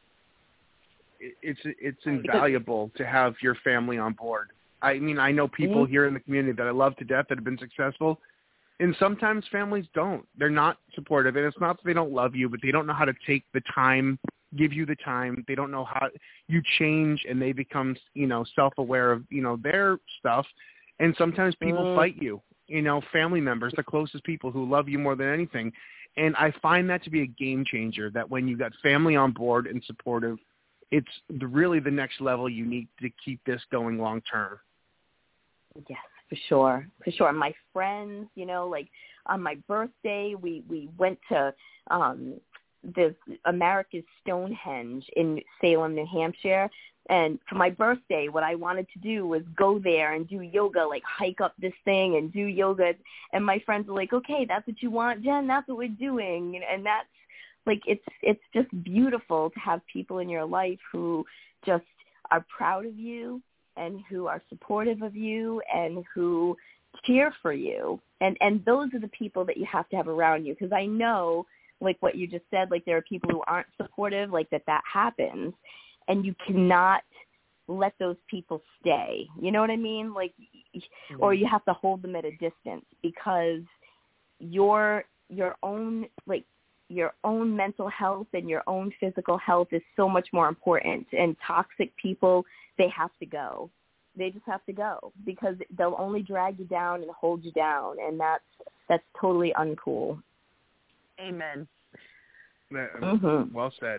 It's it's invaluable to have your family on board. I mean, I know people here in the community that I love to death that have been successful, and sometimes families don't. They're not supportive, and it's not that they don't love you, but they don't know how to take the time, give you the time. They don't know how you change, and they become, you know, self-aware of, you know, their stuff, and sometimes people mm. fight you. You know, family members, the closest people who love you more than anything. And I find that to be a game changer, that when you got family on board and supportive, it's the, really the next level you need to keep this going long term. Yes, for sure. For sure. My friends, you know, like on my birthday, we, we went to um, the America's Stonehenge in Salem, New Hampshire. And for my birthday, what I wanted to do was go there and do yoga, like hike up this thing and do yoga. And my friends were like, okay, that's what you want, Jen, that's what we're doing. And that's like, it's, it's just beautiful to have people in your life who just are proud of you and who are supportive of you and who cheer for you. And, and those are the people that you have to have around you. Because I know, like what you just said, like there are people who aren't supportive, like that that happens. And you cannot let those people stay. You know what I mean? Like, mm-hmm. Or you have to hold them at a distance, because your your own like your own mental health and your own physical health is so much more important. And toxic people, they have to go. They just have to go, because they'll only drag you down and hold you down, and that's that's totally uncool. Amen. Mm-hmm. Well said.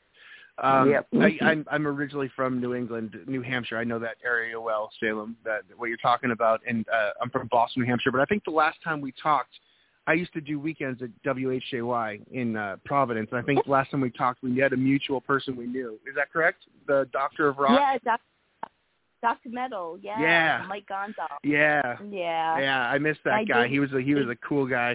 Um, yep. I, I'm, I'm originally from New England, New Hampshire. I know that area well, Salem, that what you're talking about. And uh, I'm from Boston, New Hampshire. But I think the last time we talked, I used to do weekends at W H J Y in uh, Providence. And I think the last time we talked, we had a mutual person we knew. Is that correct? The Doctor of Rock? Yeah, Doctor Doctor Metal. Yeah. Yeah. Mike Gonzalez. Yeah. Yeah. Yeah, I missed that I guy. did. He was a, he was a cool guy.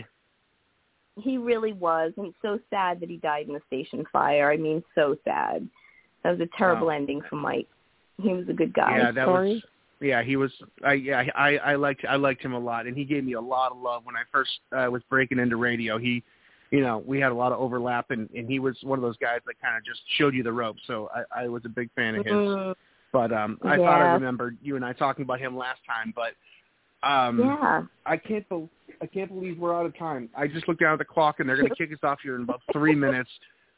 He really was, and it's so sad that he died in the station fire. I mean, so sad. That was a terrible wow. ending for Mike. He was a good guy. Yeah, that Sorry. was. Yeah, he was. I yeah, I I liked I liked him a lot, and he gave me a lot of love when I first uh, was breaking into radio. He, you know, we had a lot of overlap, and, and he was one of those guys that kind of just showed you the ropes. So I, I was a big fan of his. Mm. But um, I yeah. thought I remembered you and I talking about him last time, but um, yeah, I can't be- I can't believe we're out of time. I just looked down at the clock, and they're going to kick us off here in about three minutes.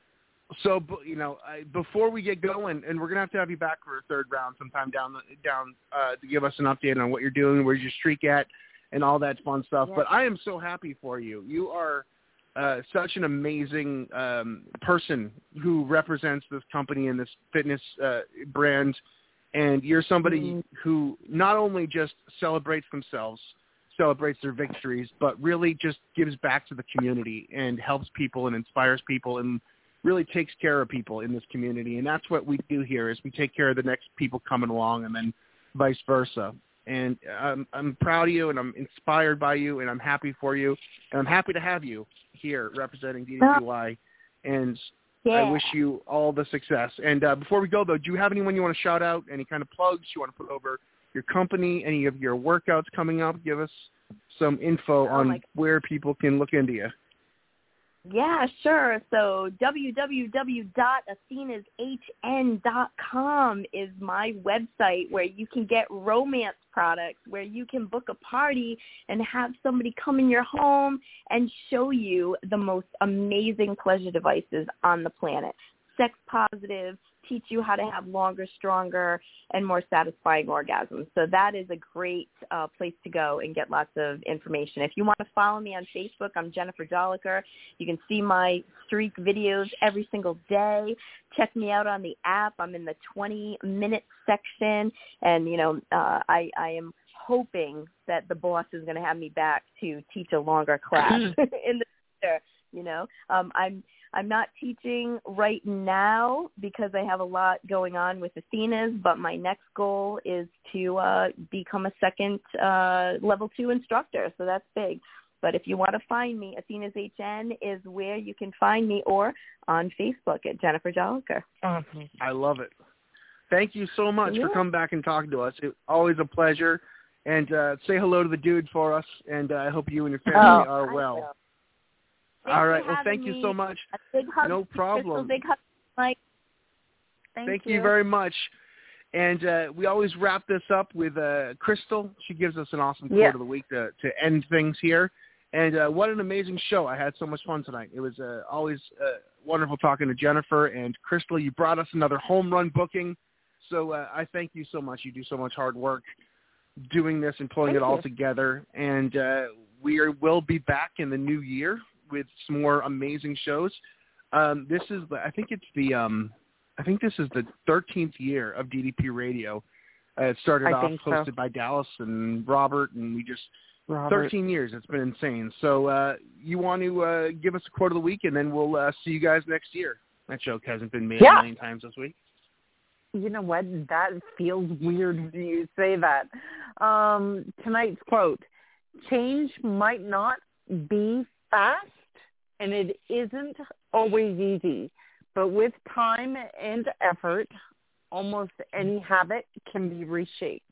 So, you know, I, before we get going, and we're going to have to have you back for a third round sometime down the, down uh, to give us an update on what you're doing, where's your streak at, and all that fun stuff. Yeah. But I am so happy for you. You are uh, such an amazing um, person who represents this company and this fitness uh, brand, and you're somebody mm-hmm. who not only just celebrates themselves, celebrates their victories, but really just gives back to the community and helps people and inspires people and really takes care of people in this community. And that's what we do here, is we take care of the next people coming along, and then vice versa. And I'm, I'm proud of you, and I'm inspired by you, and I'm happy for you, and I'm happy to have you here representing D D P Y. And yeah. I wish you all the success. And uh, before we go, though, do you have anyone you want to shout out, any kind of plugs you want to put over your company, any of your workouts coming up? Give us some info oh on where people can look into you. Yeah, sure. So w w w dot athenas h n dot com is my website, where you can get romance products, where you can book a party and have somebody come in your home and show you the most amazing pleasure devices on the planet. Sex positive, teach you how to have longer, stronger, and more satisfying orgasms. So that is a great uh, place to go and get lots of information. If you want to follow me on Facebook, I'm Jennifer Joliker. You can see my streak videos every single day. Check me out on the app. I'm in the twenty-minute section, and, you know, uh, I, I am hoping that the boss is going to have me back to teach a longer class in the future. You know, um, I'm I'm not teaching right now because I have a lot going on with Athenas, but my next goal is to uh, become a second uh, level two instructor. So that's big. But if you want to find me, Athenas H N is where you can find me, or on Facebook at Jennifer Joliker. Mm-hmm. I love it. Thank you so much yeah. for coming back and talking to us. It's always a pleasure. And uh, say hello to the dude for us, and uh, I hope you and your family oh, are well. Thanks All right. Well, thank me. you so much. A big hug, no problem. Crystal, big hug, Mike. Thank, thank you. you very much. And uh, we always wrap this up with uh, Crystal. She gives us an awesome quote yeah. of the week to, to end things here. And uh, what an amazing show. I had so much fun tonight. It was uh, always uh, wonderful talking to Jennifer. And Crystal, you brought us another home run booking. So uh, I thank you so much. You do so much hard work doing this and pulling thank it all you. together. And uh, we are, will be back in the new year with some more amazing shows. Um, this is, the, I think it's the, um, I think this is the thirteenth year of D D P Radio. Uh, it started I off think hosted so. by Dallas and Robert, and we just Robert. thirteen years. It's been insane. So uh, you want to uh, give us a quote of the week, and then we'll uh, see you guys next year. That joke hasn't been made yeah. a million times this week. You know what? That feels weird when you say that. Um, tonight's quote, change might not be fast, and it isn't always easy, but with time and effort, almost any habit can be reshaped.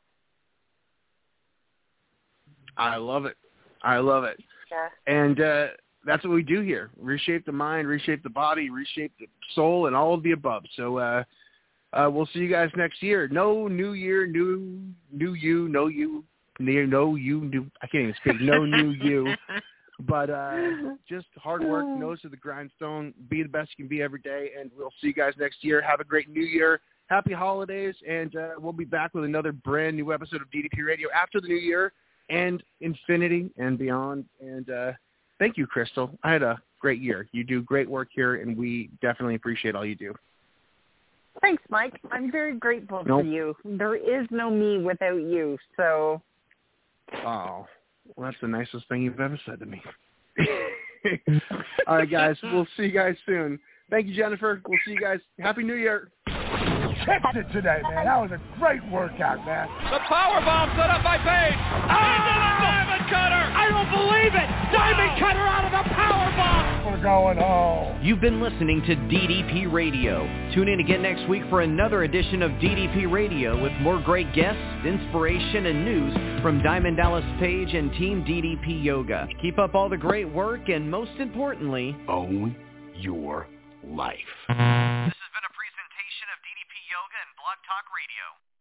I love it. I love it. Yeah. And uh, that's what we do here. Reshape the mind, reshape the body, reshape the soul, and all of the above. So uh, uh, we'll see you guys next year. No new year, new new you, no you, no you, new. I can't even speak. No new you. But uh, just hard work, nose to the grindstone, be the best you can be every day, and we'll see you guys next year. Have a great new year. Happy holidays, and uh, we'll be back with another brand new episode of D D P Radio after the new year and infinity and beyond. And uh, thank you, Crystal. I had a great year. You do great work here, and we definitely appreciate all you do. Thanks, Mike. I'm very grateful Nope. for you. There is no me without you, so. Oh, well, that's the nicest thing you've ever said to me. All right, guys. We'll see you guys soon. Thank you, Jennifer. We'll see you guys. Happy New Year. Kicked it today, man. That was a great workout, man. The power bomb set up by Page. Oh! Into the Diamond Cutter. I don't believe it. Diamond wow. Cutter out of the power bomb. We're going home. You've been listening to D D P Radio. Tune in again next week for another edition of D D P Radio with more great guests, inspiration, and news from Diamond Dallas Page and Team D D P Yoga. Keep up all the great work, and most importantly, own your life. This has been a presentation of D D P Yoga and Blog Talk Radio.